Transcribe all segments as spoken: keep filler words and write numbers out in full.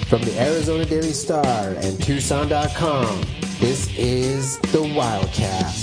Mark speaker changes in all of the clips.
Speaker 1: From the Arizona Daily Star and Tucson dot com, this is the Wildcast.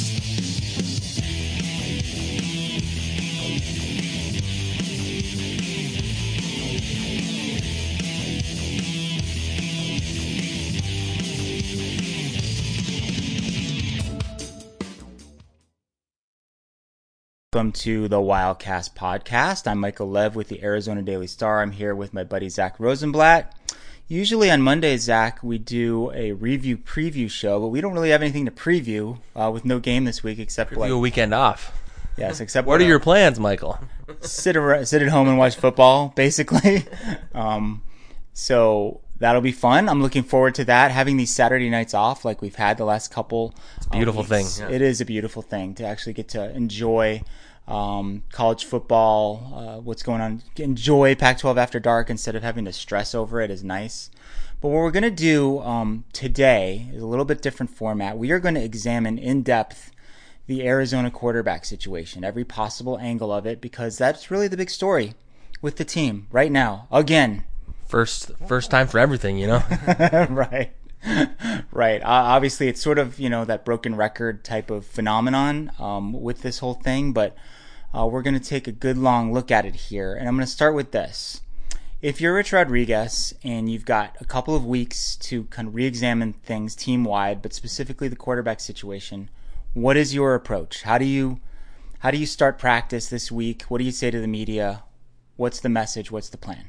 Speaker 2: Welcome to the Wildcast podcast. I'm Michael Lev with the Arizona Daily Star. I'm here with my buddy Zach Rosenblatt. Usually on Mondays, Zach, we do a review preview show, but we don't really have anything to preview uh, with no game this week except
Speaker 3: preview
Speaker 2: like,
Speaker 3: a weekend off.
Speaker 2: Yes, except
Speaker 3: what are your plans, Michael?
Speaker 2: Sit ar- sit at home and watch football, basically. um, so that'll be fun. I'm looking forward to that. Having these Saturday nights off, like we've had the last couple.
Speaker 3: It's a beautiful
Speaker 2: um,
Speaker 3: thing.
Speaker 2: Yeah. It is a beautiful thing to actually get to enjoy um, college football. Uh, what's going on? Enjoy Pac twelve After Dark instead of having to stress over it is nice. But what we're going to do um, today is a little bit different format. We are going to examine in depth the Arizona quarterback situation, every possible angle of it, because that's really the big story with the team right now. Again,
Speaker 3: first first time for everything, you know.
Speaker 2: right, right. Uh, obviously, it's sort of you know that broken record type of phenomenon um, with this whole thing, but uh, we're going to take a good long look at it here, and I'm going to start with this. If you're Rich Rodriguez and you've got a couple of weeks to kind of re-examine things team-wide, but specifically the quarterback situation, what is your approach? How do you how do you start practice this week? What do you say to the media? What's the message? What's the plan?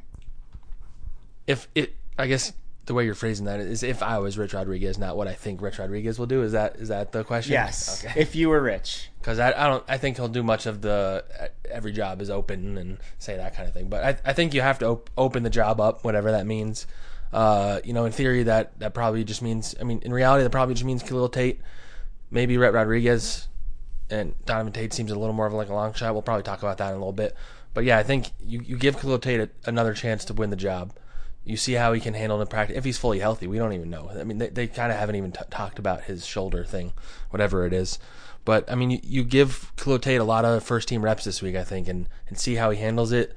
Speaker 3: If it, I guess the way you're phrasing that is, if I was Rich Rodriguez, not what I think Rich Rodriguez will do. Is that is that the question?
Speaker 2: Yes.
Speaker 3: Okay.
Speaker 2: If you were Rich,
Speaker 3: because I, I don't, I think he'll do much of the every job is open and say that kind of thing. But I, I think you have to op- open the job up, whatever that means. Uh, you know, in theory, that that probably just means. I mean, in reality, that probably just means Khalil Tate, maybe Rhett Rodriguez, and Donovan Tate seems a little more of like a long shot. We'll probably talk about that in a little bit. But yeah, I think you, you give Khalil Tate a, another chance to win the job. You see how he can handle it in practice. If he's fully healthy, we don't even know. I mean, they, they kind of haven't even t- talked about his shoulder thing, whatever it is. But, I mean, you, you give Khalil Tate a lot of first-team reps this week, I think, and, and see how he handles it.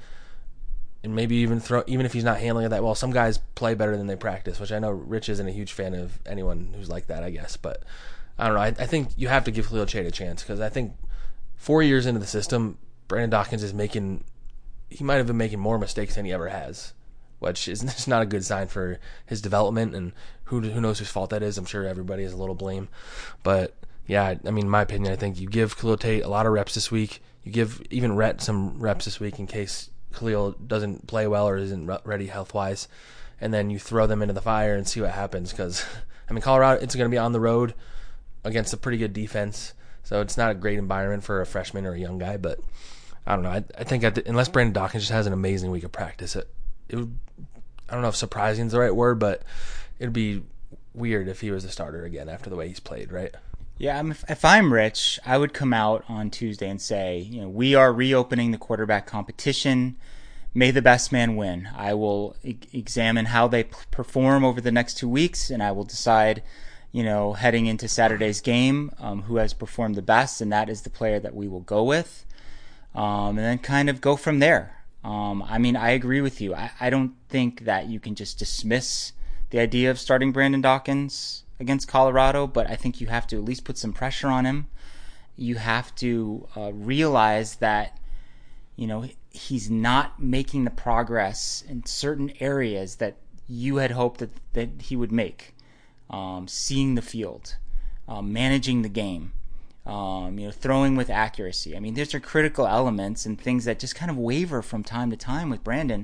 Speaker 3: And maybe even throw, even if he's not handling it that well, some guys play better than they practice, which I know Rich isn't a huge fan of anyone who's like that, I guess. But, I don't know. I, I think you have to give Khalil Tate a chance because I think four years into the system, Brandon Dawkins is making – he might have been making more mistakes than he ever has, which is just not a good sign for his development, and who who knows whose fault that is. I'm sure everybody has a little blame. But, yeah, I mean, in my opinion, I think you give Khalil Tate a lot of reps this week. You give even Rhett some reps this week in case Khalil doesn't play well or isn't ready health-wise. And then you throw them into the fire and see what happens because, I mean, Colorado, it's going to be on the road against a pretty good defense. So it's not a great environment for a freshman or a young guy. But, I don't know. I, I think at the, unless Brandon Dawkins just has an amazing week of practice, it, it would, I don't know if surprising is the right word, but it'd be weird if he was a starter again after the way he's played, right?
Speaker 2: Yeah, I'm, if I'm Rich, I would come out on Tuesday and say, you know, we are reopening the quarterback competition. May the best man win. I will e- examine how they p- perform over the next two weeks, and I will decide, you know, heading into Saturday's game, um, who has performed the best, and that is the player that we will go with, um, and then kind of go from there. Um, I mean, I agree with you. I, I don't think that you can just dismiss the idea of starting Brandon Dawkins against Colorado, but I think you have to at least put some pressure on him. You have to uh, realize that, you know, he's not making the progress in certain areas that you had hoped that, that he would make. Um, seeing the field, um, managing the game. Um, you know, throwing with accuracy. I mean, these are critical elements and things that just kind of waver from time to time with Brandon.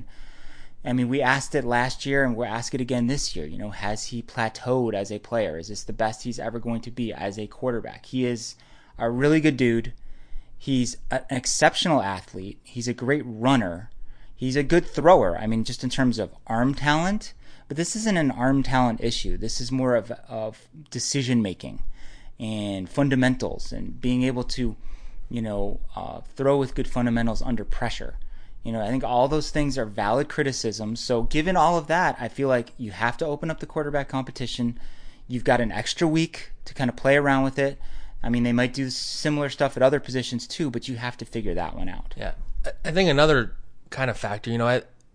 Speaker 2: I mean, we asked it last year and we'll ask it again this year. You know, has he plateaued as a player? Is this the best he's ever going to be as a quarterback? He is a really good dude. He's an exceptional athlete. He's a great runner. He's a good thrower. I mean, just in terms of arm talent. But this isn't an arm talent issue. This is more of, of decision making and fundamentals and being able to, you know, uh, throw with good fundamentals under pressure. You know, I think all those things are valid criticisms. So given all of that, I feel like you have to open up the quarterback competition. You've got an extra week to kind of play around with it. I mean, they might do similar stuff at other positions too, but you have to figure that one out.
Speaker 3: Yeah. I think another kind of factor, you know, I,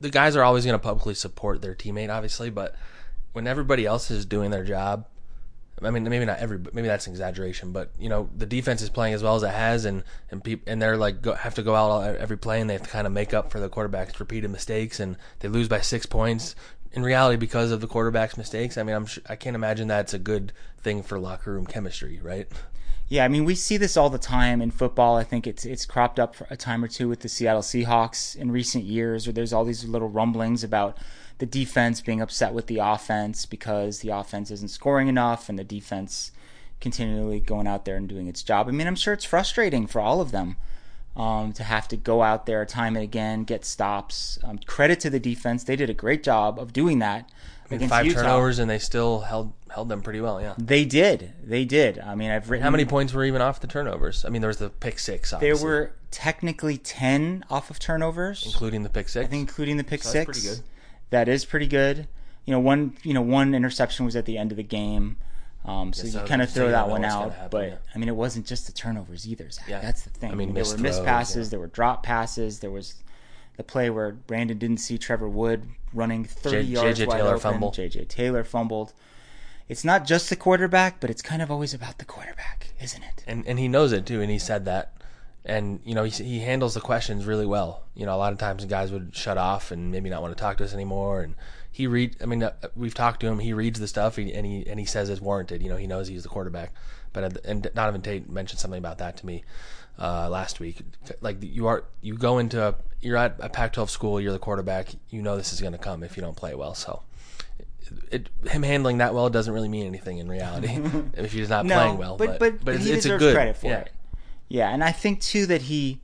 Speaker 3: the guys are always going to publicly support their teammate, obviously, but when everybody else is doing their job, I mean, maybe not every, maybe that's an exaggeration, but you know, the defense is playing as well as it has, and and people and they're like go, have to go out every play, and they have to kind of make up for the quarterback's repeated mistakes, and they lose by six points. In reality, because of the quarterback's mistakes, I mean, I'm I can't imagine that's a good thing for locker room chemistry, right?
Speaker 2: Yeah, I mean, we see this all the time in football. I think it's it's cropped up for a time or two with the Seattle Seahawks in recent years, where there's all these little rumblings about the defense being upset with the offense because the offense isn't scoring enough and the defense continually going out there and doing its job. I mean, I'm sure it's frustrating for all of them um, to have to go out there time and again, get stops. Um, credit to the defense. They did a great job of doing that.
Speaker 3: I mean, five Utah. turnovers, and they still held held them pretty well, yeah.
Speaker 2: They did. They did. I mean, I've written...
Speaker 3: How many points were even off the turnovers? I mean, there was the pick six, obviously.
Speaker 2: There were technically ten off of turnovers.
Speaker 3: Including the pick six?
Speaker 2: I think including the pick
Speaker 3: so
Speaker 2: six.
Speaker 3: That's pretty good.
Speaker 2: That is pretty good. You know, one you know one interception was at the end of the game, um, so yeah, you kind of throw that one out. Happen, but yeah. I mean, it wasn't just the turnovers either, Zach. Yeah. That's the thing. I mean, I mean there were missed passes, yeah. there were drop passes, there was the play where Brandon didn't see Trevor Wood running thirty J- yards
Speaker 3: J J
Speaker 2: wide
Speaker 3: Taylor
Speaker 2: open.
Speaker 3: Fumbled.
Speaker 2: J J Taylor fumbled. It's not just the quarterback, but it's kind of always about the quarterback, isn't it?
Speaker 3: And and he knows it too, and he said that. And, you know, he he handles the questions really well. You know, a lot of times guys would shut off and maybe not want to talk to us anymore. And he read. I mean, uh, we've talked to him. He reads the stuff, and he and he says it's warranted. You know, he knows he's the quarterback. But and Donovan Tate mentioned something about that to me uh, last week. Like you are, you go into a, you're at a Pac twelve school. You're the quarterback. You know this is going to come if you don't play well. So. It, him handling that well doesn't really mean anything in reality if he's not
Speaker 2: no,
Speaker 3: playing well.
Speaker 2: But but, but,
Speaker 3: but
Speaker 2: but
Speaker 3: it's,
Speaker 2: he
Speaker 3: it's
Speaker 2: deserves
Speaker 3: a good
Speaker 2: credit for
Speaker 3: yeah.
Speaker 2: it. Yeah, and I think too that he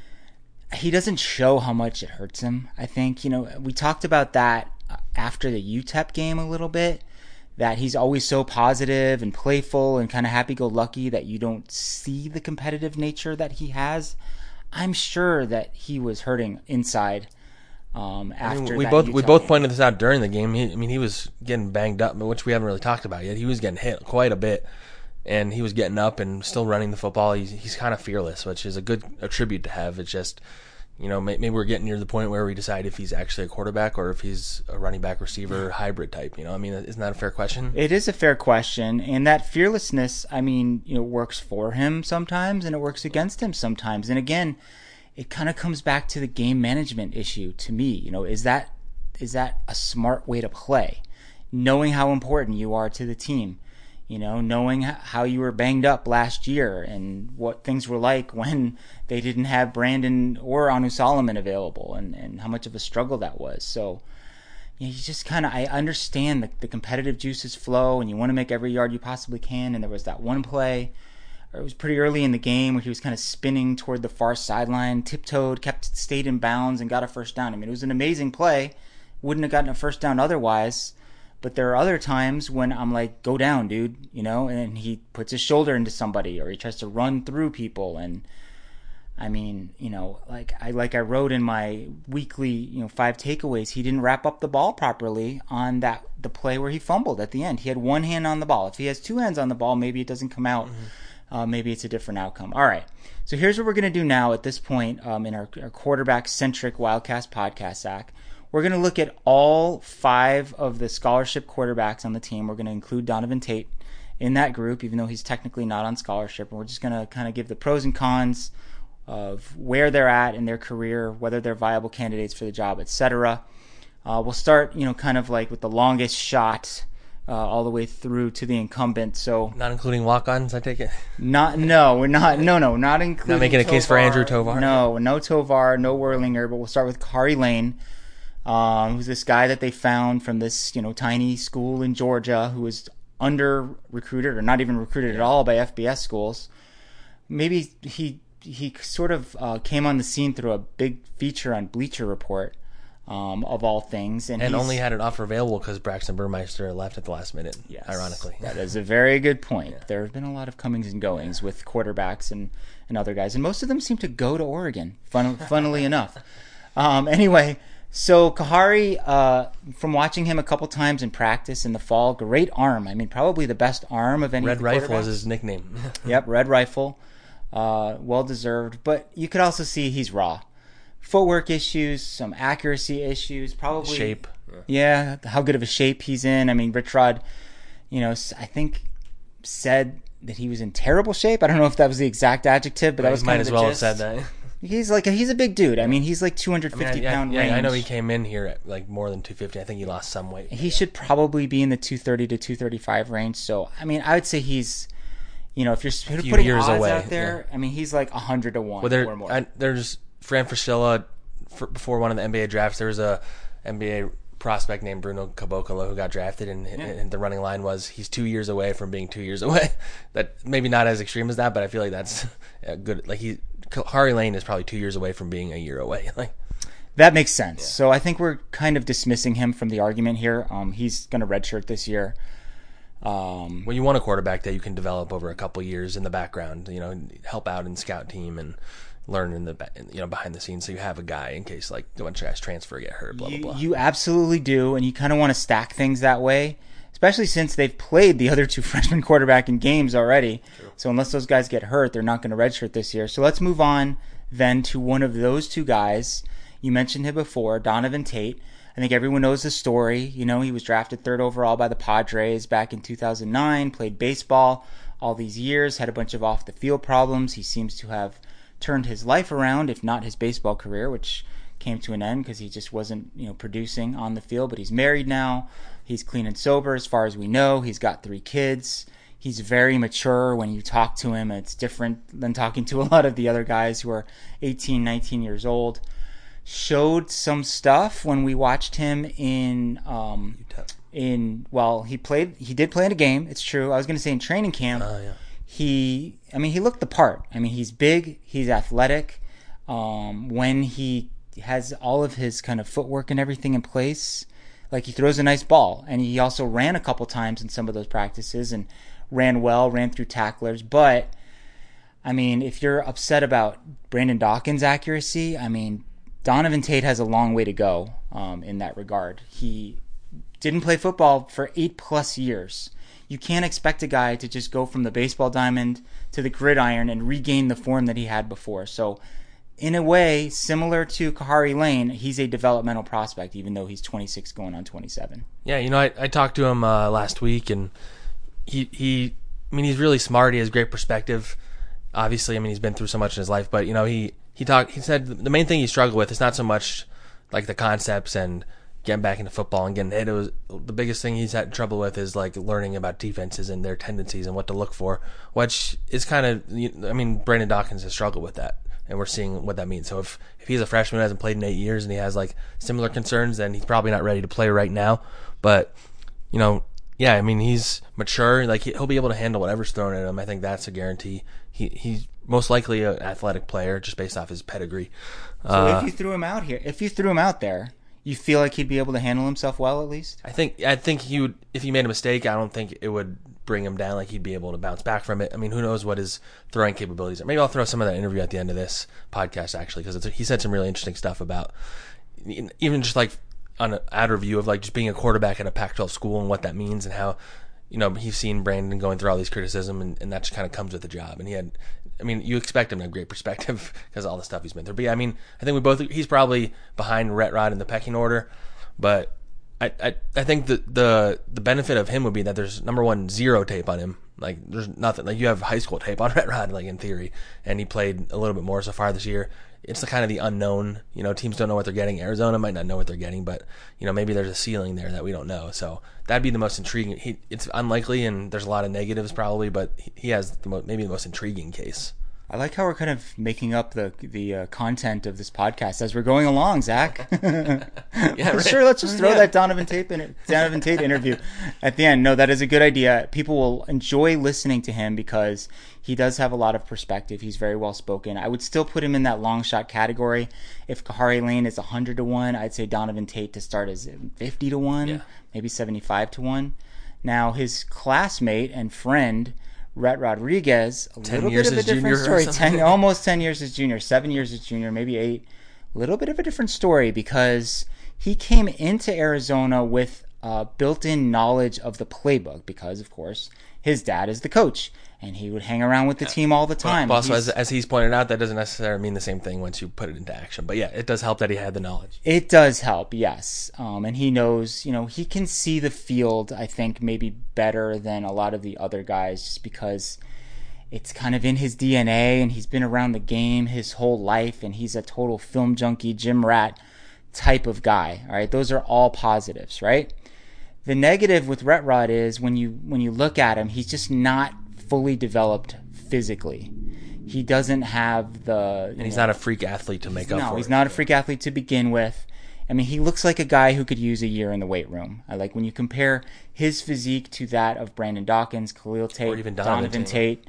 Speaker 2: he doesn't show how much it hurts him. I think you know we talked about that after the U T E P game a little bit. That he's always so positive and playful and kind of happy-go-lucky that you don't see the competitive nature that he has. I'm sure that he was hurting inside. Um, after
Speaker 3: I mean, we
Speaker 2: that
Speaker 3: both
Speaker 2: Utah
Speaker 3: we both
Speaker 2: game.
Speaker 3: pointed this out during the game. He, I mean, he was getting banged up, which we haven't really talked about yet. He was getting hit quite a bit, and he was getting up and still running the football. He's he's kind of fearless, which is a good attribute to have. It's just, you know, maybe we're getting near the point where we decide if he's actually a quarterback or if he's a running back receiver hybrid type. You know, I mean, isn't that a fair question?
Speaker 2: It is a fair question, and that fearlessness, I mean, you know, works for him sometimes, and it works against him sometimes. And again, it kind of comes back to the game management issue to me. You know, is that is that a smart way to play? Knowing how important you are to the team, you know, knowing how you were banged up last year and what things were like when they didn't have Brandon or Anu Solomon available, and, and how much of a struggle that was. So, you know, you just kind of, I understand the, the competitive juices flow, and you want to make every yard you possibly can. And there was that one play, or it was pretty early in the game, where he was kind of spinning toward the far sideline, tiptoed, kept stayed in bounds, and got a first down. I mean, it was an amazing play. Wouldn't have gotten a first down otherwise. But there are other times when I'm like, go down, dude, you know, and he puts his shoulder into somebody, or he tries to run through people. And I mean, you know, like I like I wrote in my weekly, you know, five takeaways, he didn't wrap up the ball properly on that the play where he fumbled at the end. He had one hand on the ball. If he has two hands on the ball, maybe it doesn't come out. Mm-hmm. Uh, maybe it's a different outcome. All right. So here's what we're going to do now at this point um, in our, our quarterback-centric Wildcast podcast, Zach. We're going to look at all five of the scholarship quarterbacks on the team. We're going to include Donovan Tate in that group, even though he's technically not on scholarship. And we're just going to kind of give the pros and cons of where they're at in their career, whether they're viable candidates for the job, et cetera. Uh, we'll start, you know, kind of like with the longest shot Uh, all the way through to the incumbent. So
Speaker 3: not including walk-ons, I take it.
Speaker 2: Not no, we're not. No, no, not including.
Speaker 3: Not making a
Speaker 2: Tovar.
Speaker 3: case for Andrew Tovar.
Speaker 2: No, no Tovar, no Werlinger. But we'll start with Khari Lane, um, who's this guy that they found from this you know tiny school in Georgia who was under recruited or not even recruited at all by F B S schools. Maybe he he sort of uh, came on the scene through a big feature on Bleacher Report. Um, of all things. And,
Speaker 3: and only had an offer available because Braxton Burmeister left at the last minute, yes, ironically.
Speaker 2: That is a very good point. Yeah. There have been a lot of comings and goings yeah. with quarterbacks and, and other guys, and most of them seem to go to Oregon, fun, funnily enough. Um, anyway, so Khari, uh, from watching him a couple times in practice in the fall, great arm. I mean, probably the best arm of any
Speaker 3: Red
Speaker 2: of the
Speaker 3: Rifle is his nickname.
Speaker 2: Yep, Red Rifle. Uh, well-deserved. But you could also see he's raw. footwork issues, some accuracy issues, probably
Speaker 3: Shape.
Speaker 2: Yeah, how good of a shape he's in. I mean, Rich Rod, you know, I think said that he was in terrible shape. I don't know if that was the exact adjective, but that
Speaker 3: Well,
Speaker 2: was
Speaker 3: he
Speaker 2: kind
Speaker 3: might
Speaker 2: of
Speaker 3: as
Speaker 2: the
Speaker 3: well
Speaker 2: gist.
Speaker 3: have said that.
Speaker 2: He's like a, he's a big dude. I mean, he's like two hundred fifty
Speaker 3: I mean, I,
Speaker 2: pound
Speaker 3: yeah,
Speaker 2: range.
Speaker 3: yeah, I know he came in here at like more than two fifty. I think he lost some weight.
Speaker 2: He
Speaker 3: yeah.
Speaker 2: should probably be in the two thirty to two thirty-five range. So, I mean, I would say he's, you know, if you're
Speaker 3: few
Speaker 2: putting
Speaker 3: years
Speaker 2: odds
Speaker 3: away,
Speaker 2: out there, I mean, he's like one hundred to one
Speaker 3: Well, there,
Speaker 2: or more.
Speaker 3: I, there's Fran Fraschilla for, before one of the N B A drafts. There was a N B A prospect named Bruno Caboclo who got drafted, and, yeah. and the running line was he's two years away from being two years away. That maybe not as extreme as that, but I feel like that's a good. Like he, Kahari Lane is probably two years away from being a year away. Like
Speaker 2: that makes sense.
Speaker 3: Yeah.
Speaker 2: So I think we're kind of dismissing him from the argument here. Um, he's going to redshirt this year. Um,
Speaker 3: well, you want a quarterback that you can develop over a couple years in the background. You know, help out in scout team and learn in the you know behind the scenes, so you have a guy in case like a bunch of guys transfer, get hurt, blah
Speaker 2: you,
Speaker 3: blah blah.
Speaker 2: You absolutely do, and you kind of want to stack things that way, especially since they've played the other two freshman quarterback in games already.
Speaker 3: True.
Speaker 2: So unless those guys get hurt, they're not going to redshirt this year. So let's move on then to one of those two guys. You mentioned him before, Donovan Tate. I think everyone knows the story. You know, he was drafted third overall by the Padres back in two thousand nine, played baseball all these years, had a bunch of off the field problems. He seems to have turned his life around, if not his baseball career, which came to an end because he just wasn't, you know, producing on the field. But he's married now. He's clean and sober as far as we know. He's got three kids. He's very mature. When you talk to him, it's different than talking to a lot of the other guys who are eighteen, nineteen years old. Showed some stuff when we watched him in um in well he played he did play in a game, it's true. I was going to say in training camp.
Speaker 3: Uh, yeah.
Speaker 2: He I mean he looked the part. I mean he's big, he's athletic. Um when he has all of his kind of footwork and everything in place, like he throws a nice ball, and he also ran a couple times in some of those practices and ran well, ran through tacklers. But I mean, if you're upset about Brandon Dawkins' accuracy, I mean Donovan Tate has a long way to go um, in that regard. He didn't play football for eight plus years. You can't expect a guy to just go from the baseball diamond to the gridiron and regain the form that he had before. So, in a way, similar to Kahari Lane, he's a developmental prospect, even though he's twenty-six going on twenty-seven.
Speaker 3: Yeah, you know, I, I talked to him uh, last week, and he he, I mean, he's really smart. He has great perspective. Obviously, I mean, he's been through so much in his life, but you know, he. He talked. He said the main thing he struggled with is not so much like the concepts and getting back into football and getting hit. It was the biggest thing he's had trouble with is like learning about defenses and their tendencies and what to look for, which is kind of. I mean, Brandon Dawkins has struggled with that, and we're seeing what that means. So if if he's a freshman who hasn't played in eight years and he has like similar concerns, then he's probably not ready to play right now. But you know, yeah, I mean, he's mature. Like he'll be able to handle whatever's thrown at him. I think that's a guarantee. He he's most likely an athletic player just based off his pedigree.
Speaker 2: So
Speaker 3: uh,
Speaker 2: if you threw him out here, if you threw him out there, you feel like he'd be able to handle himself well at least?
Speaker 3: I think I think he would. If he made a mistake, I don't think it would bring him down. Like he'd be able to bounce back from it. I mean, who knows what his throwing capabilities are? Maybe I'll throw some of that interview at the end of this podcast actually, because he said some really interesting stuff about even just like on an ad review of like just being a quarterback at a Pac twelve school and what that means and how. You know, he's seen Brandon going through all these criticism, and, and that just kind of comes with the job. And he had, I mean, you expect him to have great perspective because of all the stuff he's been through. But yeah, I mean, I think we both, he's probably behind Rhett Rod in the pecking order. But I, I, I think the, the the benefit of him would be that there's, number one, zero tape on him. Like, there's nothing. Like, you have high school tape on Rhett Rod, like, in theory. And he played a little bit more so far this year. It's the kind of the unknown. You know, teams don't know what they're getting. Arizona might not know what they're getting, but, you know, maybe there's a ceiling there that we don't know. So that'd be the most intriguing. He, it's unlikely, and there's a lot of negatives probably, but he has the mo- maybe the most intriguing case.
Speaker 2: I like how we're kind of making up the the uh, content of this podcast as we're going along, Zach.
Speaker 3: Yeah, right.
Speaker 2: Sure, let's just throw
Speaker 3: Yeah.
Speaker 2: that Donovan Tate in, Donovan Tate interview at the end. No, that is a good idea. People will enjoy listening to him because he does have a lot of perspective. He's very well spoken. I would still put him in that long shot category. If Kahari Lane is one hundred to one, I'd say Donovan Tate to start is fifty to one,
Speaker 3: Yeah.
Speaker 2: maybe seventy-five to one. Now, his classmate and friend, Rhett Rodriguez, a
Speaker 3: Ten
Speaker 2: little
Speaker 3: years
Speaker 2: bit of a
Speaker 3: as
Speaker 2: different
Speaker 3: junior or
Speaker 2: story.
Speaker 3: something?
Speaker 2: Ten, almost ten years as junior, seven years as junior, maybe eight. A little bit of a different story because he came into Arizona with uh, built-in knowledge of the playbook because, of course, his dad is the coach. and he would hang around with the team all the time.
Speaker 3: Well, also, as, as he's pointed out, that doesn't necessarily mean the same thing once you put it into action. But yeah, it does help that he had the knowledge.
Speaker 2: It does help, yes. Um, and he knows, you know, he can see the field, I think, maybe better than a lot of the other guys, just because it's kind of in his D N A, and he's been around the game his whole life, and he's a total film junkie, gym rat type of guy. All right, those are all positives, right? The negative with Rett Rod is when you when you look at him, he's just not fully developed physically. He doesn't have the...
Speaker 3: And he's
Speaker 2: know,
Speaker 3: not a freak athlete to make up
Speaker 2: no,
Speaker 3: for it.
Speaker 2: No, he's not a freak athlete to begin with. I mean, he looks like a guy who could use a year in the weight room. I like when you compare his physique to that of Brandon Dawkins, Khalil Tate,
Speaker 3: or even Donovan,
Speaker 2: Donovan Tate.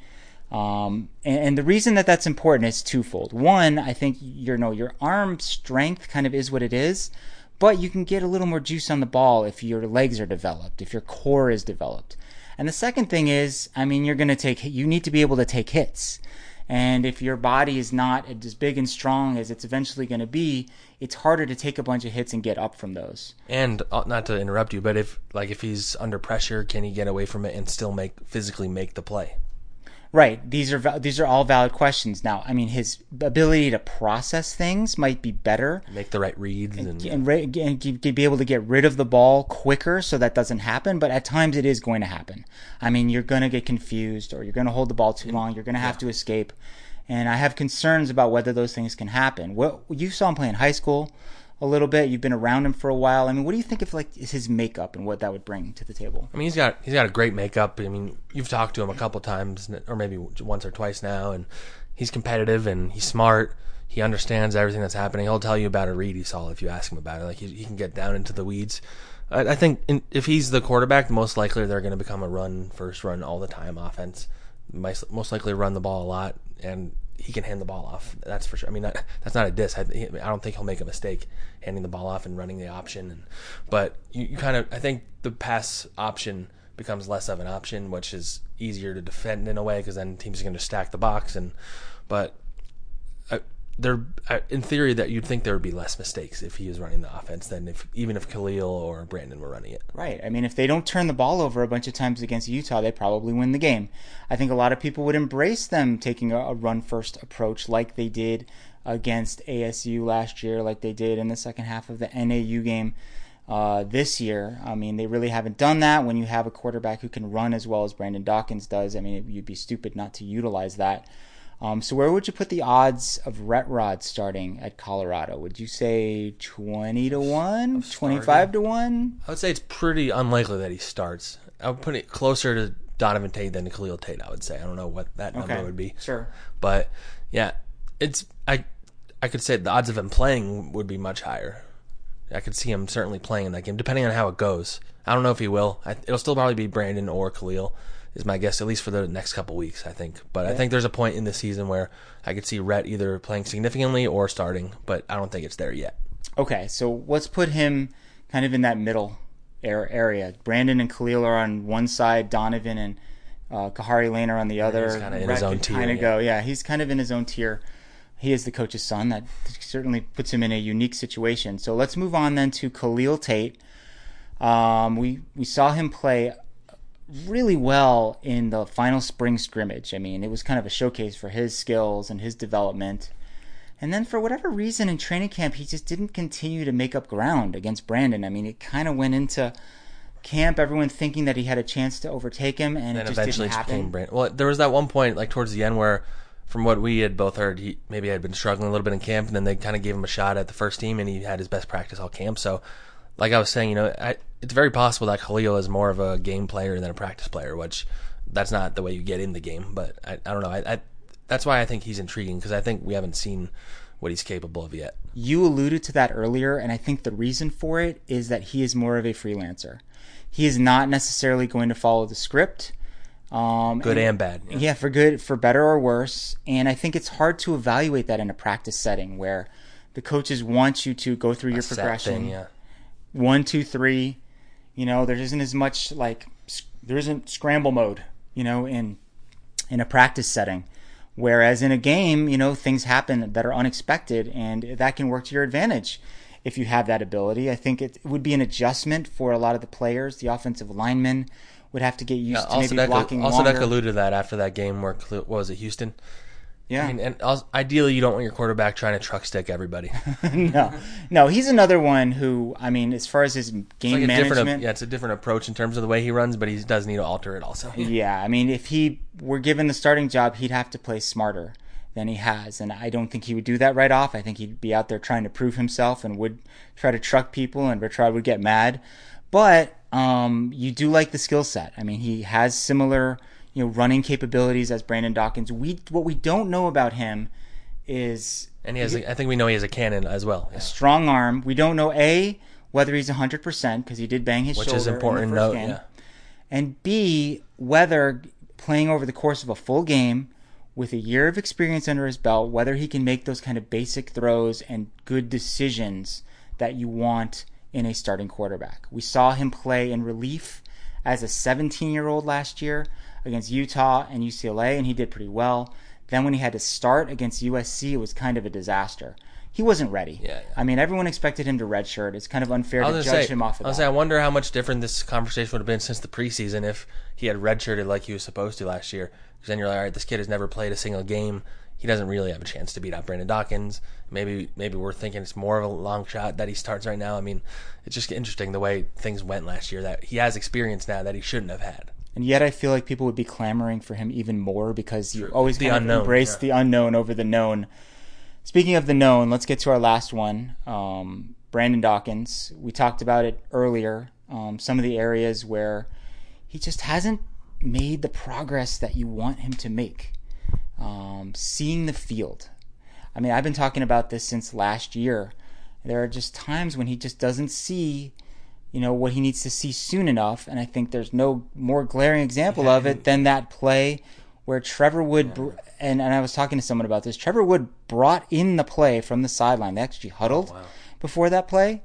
Speaker 2: Um, and, and the reason that that's important is twofold. One, I think your, no, your arm strength kind of is what it is, but you can get a little more juice on the ball if your legs are developed, if your core is developed. And the second thing is, I mean, you're going to take, you need to be able to take hits. And if your body is not as big and strong as it's eventually going to be, it's harder to take a bunch of hits and get up from those.
Speaker 3: And uh, not to interrupt you, but if like if he's under pressure, can he get away from it and still make physically make the play?
Speaker 2: Right. These are these are all valid questions. Now, I mean, his ability to process things might be better.
Speaker 3: Make the right reads. And,
Speaker 2: and, and, and be able to get rid of the ball quicker so that doesn't happen. But at times it is going to happen. I mean, you're going to get confused, or you're going to hold the ball too long. You're going to have yeah. to escape. And I have concerns about whether those things can happen. What you saw him play in high school a little bit. You've been around him for a while. I mean, what do you think of like his makeup and what that would bring to the table?
Speaker 3: I mean, he's got he's got a great makeup. I mean, you've talked to him a couple times, or maybe once or twice now, and he's competitive and he's smart. He understands everything that's happening. He'll tell you about a read he saw if you ask him about it. Like he, he can get down into the weeds. I, I think in, if he's the quarterback, most likely they're going to become a run first, run all the time offense. Most, most likely run the ball a lot, and he can hand the ball off. That's for sure. I mean, that, that's not a diss. I, I don't think he'll make a mistake handing the ball off and running the option. And, but you, you kind of, I think the pass option becomes less of an option, which is easier to defend in a way because then teams are going to stack the box. And but I, there, I, in theory, that you'd think there would be less mistakes if he is running the offense than if even if Khalil or Brandon were running it.
Speaker 2: Right. I mean, if they don't turn the ball over a bunch of times against Utah, they probably win the game. I think a lot of people would embrace them taking a, a run-first approach like they did against A S U last year, like they did in the second half of the N A U game uh, this year. I mean, they really haven't done that when you have a quarterback who can run as well as Brandon Dawkins does. I mean, you'd be stupid not to utilize that. Um, so where would you put the odds of Rett Rod starting at Colorado? Would you say twenty to one, twenty-five to one?
Speaker 3: I would say it's pretty unlikely that he starts. I would put it closer to Donovan Tate than to Khalil Tate, I would say. I don't know what that number
Speaker 2: okay.
Speaker 3: would be.
Speaker 2: Sure.
Speaker 3: But, yeah, it's I I could say the odds of him playing would be much higher. I could see him certainly playing in that game, depending on how it goes. I don't know if he will. I, it'll still probably be Brandon or Khalil, is my guess, at least for the next couple weeks, I think. But yeah. I think there's a point in the season where I could see Rhett either playing significantly or starting, but I don't think it's there yet.
Speaker 2: Okay, so let's put him kind of in that middle area. Brandon and Khalil are on one side, Donovan and uh, Kahari Lane are on the other.
Speaker 3: He's kind of in his own tier.
Speaker 2: Kind of
Speaker 3: yeah.
Speaker 2: go, yeah, he's kind of in his own tier. He is the coach's son. That certainly puts him in a unique situation. So let's move on then to Khalil Tate. Um, we we saw him play really well in the final spring scrimmage. I mean, it was kind of a showcase for his skills and his development. And then for whatever reason in training camp, he just didn't continue to make up ground against Brandon. I mean, it kind of went into camp, everyone thinking that he had a chance to overtake him, and, and it just
Speaker 3: eventually
Speaker 2: didn't happen.
Speaker 3: Brandon. Well, there was that one point, like towards the end, where from what we had both heard, he maybe had been struggling a little bit in camp, and then they kind of gave him a shot at the first team, and he had his best practice all camp. So, like I was saying, you know, I, it's very possible that Khalil is more of a game player than a practice player, which that's not the way you get in the game. But I, I don't know. I, I that's why I think he's intriguing, because I think we haven't seen what he's capable of yet.
Speaker 2: You alluded to that earlier, and I think the reason for it is that he is more of a freelancer. He is not necessarily going to follow the script. Um,
Speaker 3: good and, and bad.
Speaker 2: Yeah. yeah, for good, for better or worse. And I think it's hard to evaluate that in a practice setting where the coaches want you to go through
Speaker 3: a
Speaker 2: your progression.
Speaker 3: Thing, yeah.
Speaker 2: One, two, three. You know, there isn't as much like there isn't scramble mode. You know, in in a practice setting, whereas in a game, you know, things happen that are unexpected, and that can work to your advantage if you have that ability. I think it would be an adjustment for a lot of the players, the offensive linemen, would have to get used
Speaker 3: Yeah,
Speaker 2: to maybe
Speaker 3: Alcindek,
Speaker 2: blocking
Speaker 3: Alcindek
Speaker 2: longer.
Speaker 3: alluded to that after that game where, what was it, Houston?
Speaker 2: Yeah.
Speaker 3: I mean, and also, ideally, you don't want your quarterback trying to truck stick everybody.
Speaker 2: no, no, he's another one who, I mean, as far as his game
Speaker 3: It's like a
Speaker 2: management,
Speaker 3: different, yeah, it's a different approach in terms of the way he runs, but he does need to alter it also.
Speaker 2: yeah, I mean, if he were given the starting job, he'd have to play smarter than he has, and I don't think he would do that right off. I think he'd be out there trying to prove himself and would try to truck people, and Rich Rod would get mad. But um, you do like the skill set. I mean, he has similar, you know, running capabilities as Brandon Dawkins. We what we don't know about him is,
Speaker 3: And he has, a, I think we know he has a cannon as well. Yeah.
Speaker 2: a strong arm. We don't know A, whether he's one hundred percent because he did bang his
Speaker 3: Which
Speaker 2: shoulder
Speaker 3: is important
Speaker 2: in
Speaker 3: to
Speaker 2: the first
Speaker 3: note,
Speaker 2: game.
Speaker 3: yeah.
Speaker 2: And B, whether playing over the course of a full game with a year of experience under his belt, whether he can make those kind of basic throws and good decisions that you want in a starting quarterback. We saw him play in relief as a seventeen-year-old last year against Utah and U C L A, and he did pretty well. Then when he had to start against U S C, it was kind of a disaster. He wasn't ready.
Speaker 3: Yeah, yeah.
Speaker 2: I mean, everyone expected him to redshirt. It's kind of unfair
Speaker 3: I
Speaker 2: to
Speaker 3: was
Speaker 2: judge
Speaker 3: gonna say,
Speaker 2: him off of
Speaker 3: I was
Speaker 2: that.
Speaker 3: say, I wonder how much different this conversation would have been since the preseason if he had redshirted like he was supposed to last year. Because then you're like, all right, this kid has never played a single game. He doesn't really have a chance to beat out Brandon Dawkins. Maybe maybe we're thinking it's more of a long shot that he starts right now. I mean, it's just interesting the way things went last year, that he has experience now that he shouldn't have had.
Speaker 2: And yet I feel like people would be clamoring for him even more because you always
Speaker 3: The
Speaker 2: kind of
Speaker 3: unknown,
Speaker 2: embrace
Speaker 3: yeah.
Speaker 2: the unknown over the known. Speaking of the known, let's get to our last one. Um, Brandon Dawkins. We talked about it earlier. Um, some of the areas where he just hasn't made the progress that you want him to make. Um, seeing the field. I mean, I've been talking about this since last year. There are just times when he just doesn't see, you know, what he needs to see soon enough, and I think there's no more glaring example of it than that play where Trevor Wood, br- and, and I was talking to someone about this, Trevor Wood brought in the play from the sideline. They actually huddled
Speaker 3: Oh, wow.
Speaker 2: before that play.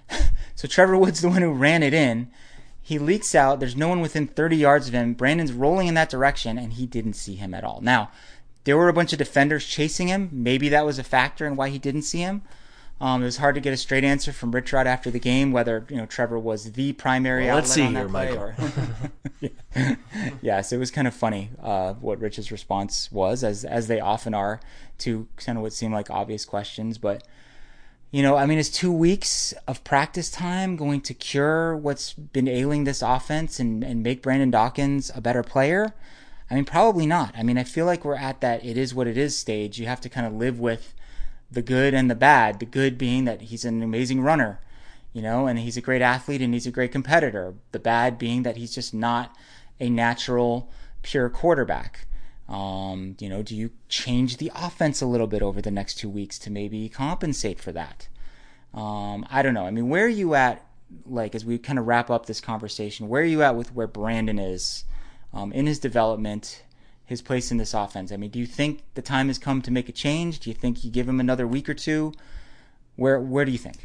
Speaker 2: So Trevor Wood's the one who ran it in. He leaks out. There's no one within thirty yards of him. Brandon's rolling in that direction, and he didn't see him at all. Now, there were a bunch of defenders chasing him. Maybe that was a factor in why he didn't see him. Um, it was hard to get a straight answer from Rich Rod after the game whether, you know, Trevor was the primary
Speaker 3: Well,
Speaker 2: outlet
Speaker 3: let's see
Speaker 2: on that
Speaker 3: here,
Speaker 2: play.
Speaker 3: Michael.
Speaker 2: Or yes, it was kind of funny uh, what Rich's response was, as as they often are, to kind of what seemed like obvious questions. But, you know, I mean, is two weeks of practice time going to cure what's been ailing this offense and, and make Brandon Dawkins a better player? I mean, probably not. I mean, I feel like we're at that it is what it is stage. You have to kind of live with the good and the bad. The good being that he's an amazing runner, you know, and he's a great athlete and he's a great competitor. The bad being that he's just not a natural, pure quarterback. Um, you know, do you change the offense a little bit over the next two weeks to maybe compensate for that? Um, I don't know. I mean, where are you at, like, as we kind of wrap up this conversation, where are you at with where Brandon is um, in his development, his place in this offense? I mean, do you think the time has come to make a change? Do you think you give him another week or two? Where Where do you think?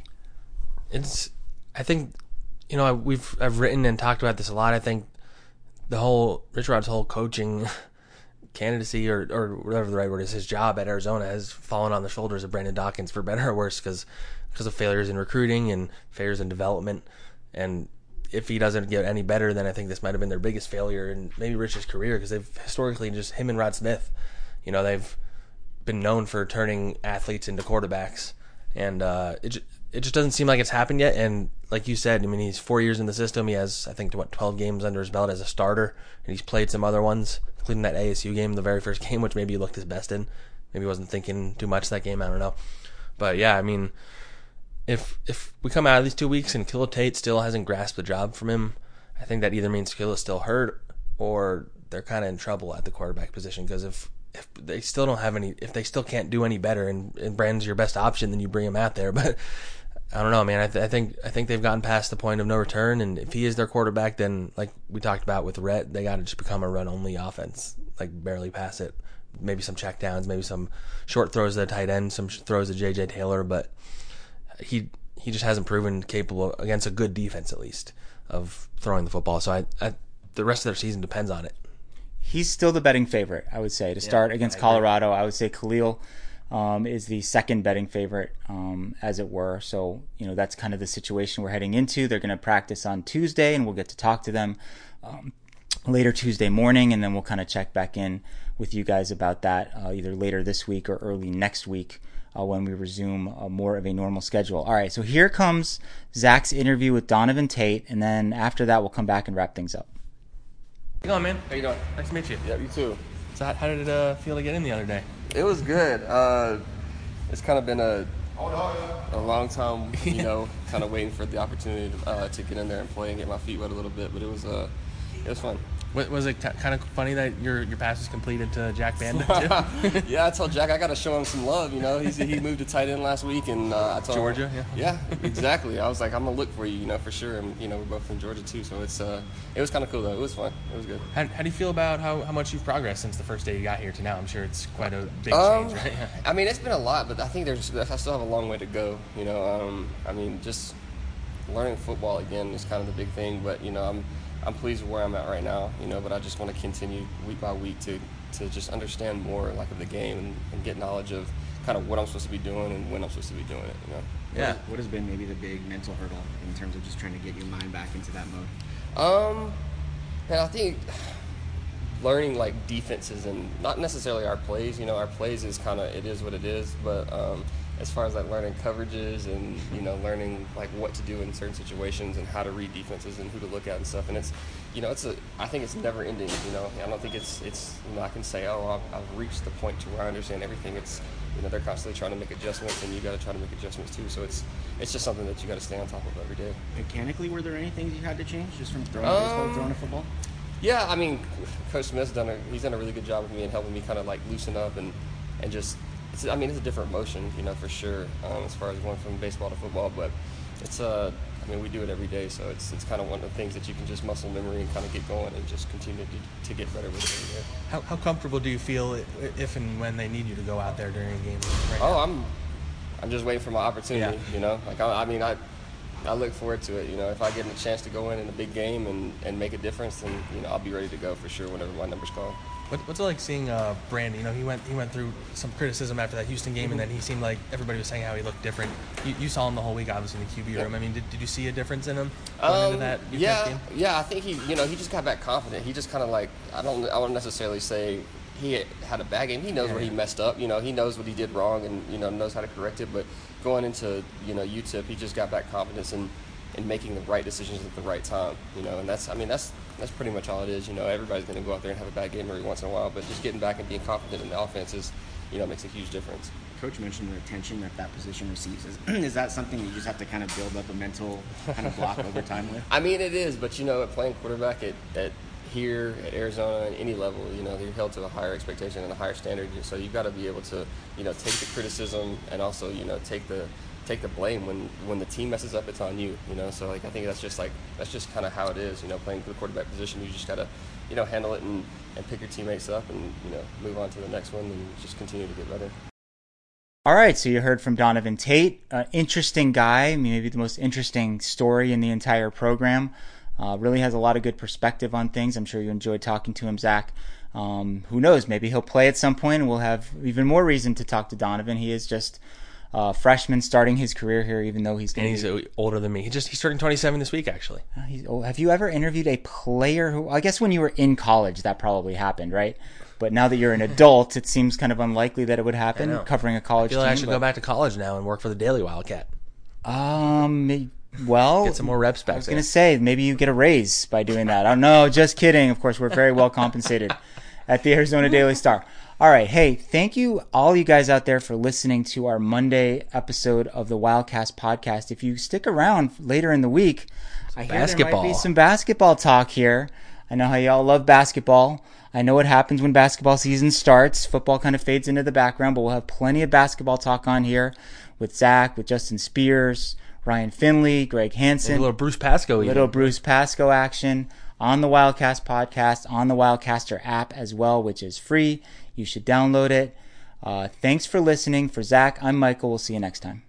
Speaker 3: It's, I think, you know, we've I've written and talked about this a lot. I think the whole Rich Rod's whole coaching candidacy, or or whatever the right word is, his job at Arizona has fallen on the shoulders of Brandon Dawkins, for better or worse, because because of failures in recruiting and failures in development. And if he doesn't get any better, then I think this might have been their biggest failure in maybe Rich's career, because they've historically, just him and Rod Smith, you know, they've been known for turning athletes into quarterbacks, and uh, it just, it just doesn't seem like it's happened yet. And like you said, I mean, he's four years in the system. He has, I think, what, twelve games under his belt as a starter, and he's played some other ones, including that A S U game, the very first game, which maybe he looked his best in. Maybe he wasn't thinking too much that game. I don't know, but yeah, I mean, if if we come out of these two weeks and Khalil Tate still hasn't grasped the job from him, I think that either means Khalil is still hurt or they're kind of in trouble at the quarterback position. Because if if they still don't have any, if they still can't do any better, and, and Brandon's your best option, then you bring him out there. But I don't know, man. I, th- I think I think they've gotten past the point of no return, and if he is their quarterback, then like we talked about with Rhett, they got to just become a run-only offense, like barely pass it. Maybe some checkdowns, maybe some short throws to the tight end, some sh- throws to J J Taylor, but he he just hasn't proven capable, against a good defense at least, of throwing the football. So I, I the rest of their season depends on it.
Speaker 2: He's still the betting favorite, I would say, to start
Speaker 3: Yeah,
Speaker 2: against
Speaker 3: I
Speaker 2: Colorado. I would say Khalil um, is the second betting favorite, um, as it were. So, you know, that's kind of the situation we're heading into. They're going to practice on Tuesday, and we'll get to talk to them. Um, later Tuesday morning, and then we'll kind of check back in with you guys about that uh, either later this week or early next week uh, when we resume uh, more of a normal schedule. All right, so here comes Zach's interview with Donovan Tate, and then after that we'll come back and wrap things up.
Speaker 3: How you going, man?
Speaker 4: How you doing?
Speaker 3: Nice to meet you.
Speaker 4: Yeah, you too.
Speaker 3: So how, how did it uh, feel to get in the other day?
Speaker 4: It was good. Uh, it's kind of been a a long time, you know, kind of waiting for the opportunity to, uh, to get in there and play and get my feet wet a little bit, but it was uh, it was fun.
Speaker 3: Was, was it t- kind of funny that your your pass was completed to Jack Banda too?
Speaker 4: Yeah, I told Jack I got to show him some love. You know, He's, he moved to tight end last week, and uh, I told
Speaker 3: Georgia,
Speaker 4: him,
Speaker 3: yeah,
Speaker 4: yeah, exactly. I was like, I'm gonna look for you, you know, for sure. And you know, we're both from Georgia too, so it's uh, it was kind of cool though. It was fun. It was good.
Speaker 3: How, how do you feel about how, how much you've progressed since the first day you got here to now? I'm sure it's quite a big
Speaker 4: um,
Speaker 3: change, right?
Speaker 4: I mean, it's been a lot, but I think there's I still have a long way to go. You know, um, I mean, just learning football again is kind of the big thing, but you know, I'm. I'm pleased with where I'm at right now, you know, but I just want to continue week by week to, to just understand more like of the game and, and get knowledge of kind of what I'm supposed to be doing and when I'm supposed to be doing it, you know.
Speaker 3: Yeah.
Speaker 5: What, what has been maybe the big mental hurdle in terms of just trying to get your mind back into that mode?
Speaker 4: Um, and I think learning like defenses and not necessarily our plays, you know, our plays is kind of, it is what it is, but um, as far as like learning coverages and, you know, learning like what to do in certain situations and how to read defenses and who to look at and stuff. And it's, you know, it's a, I think it's never ending, you know, I don't think it's, it's, you know, I can say, oh, I've, I've reached the point to where I understand everything. It's, you know, they're constantly trying to make adjustments and you got to try to make adjustments too. So it's, it's just something that you got to stay on top of every day.
Speaker 5: Mechanically, were there any things you had to change just from throwing a
Speaker 4: Um,
Speaker 5: baseball to throwing a football?
Speaker 4: Yeah, I mean, Coach Smith's done a, he's done a really good job with me and helping me kind of like loosen up and, and just, it's, I mean, it's a different motion, you know, for sure, um, as far as going from baseball to football, but it's, uh, I mean, we do it every day, so it's it's kind of one of the things that you can just muscle memory and kind of get going and just continue to, to get better with it every day.
Speaker 3: How, how comfortable do you feel if and when they need you to go out there during a game? Right
Speaker 4: Oh,
Speaker 3: now?
Speaker 4: I'm, I'm just waiting for my opportunity,
Speaker 3: Yeah.
Speaker 4: you know, like, I, I mean, I, I look forward to it, you know, if I get a chance to go in in a big game and, and make a difference, then, you know, I'll be ready to go for sure whenever my number's called.
Speaker 3: What, what's it like seeing uh, Brandon? You know, he went he went through some criticism after that Houston game,
Speaker 4: Mm-hmm.
Speaker 3: and then he seemed like everybody was saying how he looked different. You, you saw him the whole week, obviously, in the Q B
Speaker 4: Yep.
Speaker 3: room. I mean, did, did you see a difference in him going
Speaker 4: Um,
Speaker 3: into that defense
Speaker 4: yeah,
Speaker 3: game?
Speaker 4: yeah. I think he, you know, he just got back confident. He just kind of like, I don't, I wouldn't necessarily say he had a bad game. He knows
Speaker 3: Yeah,
Speaker 4: where he
Speaker 3: yeah.
Speaker 4: messed up. You know, he knows what he did wrong, and you know, knows how to correct it. But going into, you know, U T E P, he just got back confidence in, in making the right decisions at the right time. You know, and that's, I mean, that's that's pretty much all it is. You know, everybody's going to go out there and have a bad game every once in a while, but just getting back and being confident in the offense is, you know, makes a huge difference.
Speaker 5: Coach mentioned the attention that that position receives. Is, is that something you just have to kind of build up a mental kind of block over time with?
Speaker 4: I mean, it is, but you know, playing quarterback at, at here at Arizona at any level, you know, you're held to a higher expectation and a higher standard. So you've got to be able to, you know, take the criticism and also, you know, take the take the blame when when the team messes up. It's on you, you know. So like I think that's just like that's just kind of how it is, you know. Playing for the quarterback position, you just got to, you know, handle it and, and pick your teammates up and, you know, move on to the next one and just continue to get better.
Speaker 2: All right, so you heard from Donovan Tate, uh, interesting guy, maybe the most interesting story in the entire program. Uh, really has a lot of good perspective on things. I'm sure you enjoyed talking to him, Zach. Um, who knows, maybe he'll play at some point and we'll have even more reason to talk to Donovan. He is just a freshman starting his career here, even though he's
Speaker 3: And he's uh, older than me. He just he's turning twenty-seven this week, actually.
Speaker 2: Uh, he's, oh, have you ever interviewed a player who, I guess when you were in college, that probably happened, right? But now that you're an adult, it seems kind of unlikely that it would happen,
Speaker 3: know.
Speaker 2: covering a college
Speaker 3: I feel
Speaker 2: team.
Speaker 3: like I should
Speaker 2: but,
Speaker 3: go back to college now and work for the Daily Wildcat.
Speaker 2: Um, may- well,
Speaker 3: Get some more reps back
Speaker 2: I was
Speaker 3: there.
Speaker 2: going to say, maybe you get a raise by doing that. I don't know, just kidding. Of course, we're very well compensated at the Arizona Daily Star. All right, hey, thank you all you guys out there for listening to our Monday episode of the Wildcast podcast. If you stick around later in the week, I hear there might
Speaker 3: basketball.
Speaker 2: be some basketball talk here. I know how y'all love basketball. I know what happens when basketball season starts. Football kind of fades into the background, but we'll have plenty of basketball talk on here with Zach, with Justin Spears, Ryan Finley, Greg Hansen.
Speaker 3: Maybe a little Bruce Pascoe even.
Speaker 2: Little Bruce Pascoe action on the Wildcast podcast, on the Wildcaster app as well, which is free. You should download it. Uh, thanks for listening. For Zach, I'm Michael. We'll see you next time.